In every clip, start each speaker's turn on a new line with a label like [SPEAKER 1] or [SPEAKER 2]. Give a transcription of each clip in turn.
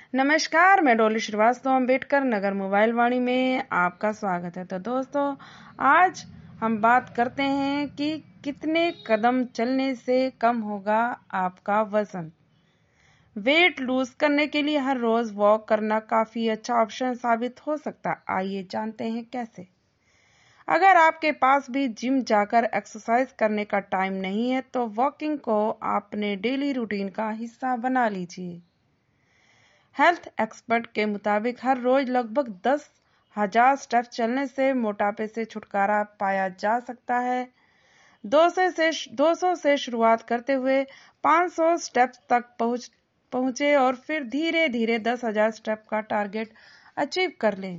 [SPEAKER 1] नमस्कार, मैं डॉली श्रीवास्तव अम्बेडकर नगर मोबाइल वाणी में आपका स्वागत है। तो दोस्तों, आज हम बात करते हैं कि कितने कदम चलने से कम होगा आपका वजन। वेट लूज करने के लिए हर रोज वॉक करना काफी अच्छा ऑप्शन साबित हो सकता है। आइए जानते हैं कैसे। अगर आपके पास भी जिम जाकर एक्सरसाइज करने का टाइम नहीं है तो वॉकिंग को अपने डेली रूटीन का हिस्सा बना लीजिए। हेल्थ एक्सपर्ट के मुताबिक हर रोज लगभग 10,000 स्टेप्स चलने से मोटापे से छुटकारा पाया जा सकता है। 200 से शुरुआत करते हुए 500 स्टेप्स तक पहुंचे और फिर धीरे धीरे 10,000 स्टेप का टारगेट अचीव कर लें।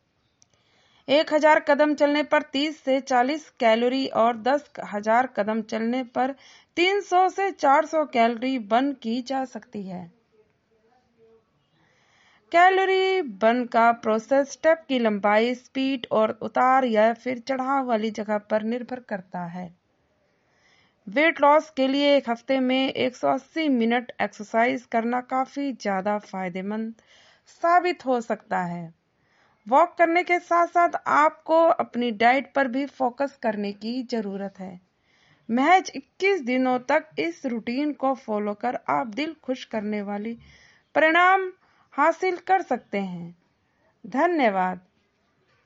[SPEAKER 1] 1,000 कदम चलने पर 30 से 40 कैलोरी और 10,000 कदम चलने पर 300 से 400 कैलोरी बर्न की जा सकती है। कैलोरी बर्न का प्रोसेस स्टेप की लंबाई, स्पीड और उतार या फिर चढ़ाव वाली जगह पर निर्भर करता है। वेट लॉस के लिए एक हफ्ते में 180 मिनट एक्सरसाइज करना काफी ज्यादा फायदेमंद साबित हो सकता है। वॉक करने के साथ साथ आपको अपनी डाइट पर भी फोकस करने की जरूरत है। महज 21 दिनों तक इस रूटीन को फॉलो कर आप दिल खुश करने वाली परिणाम हासिल कर सकते हैं। धन्यवाद।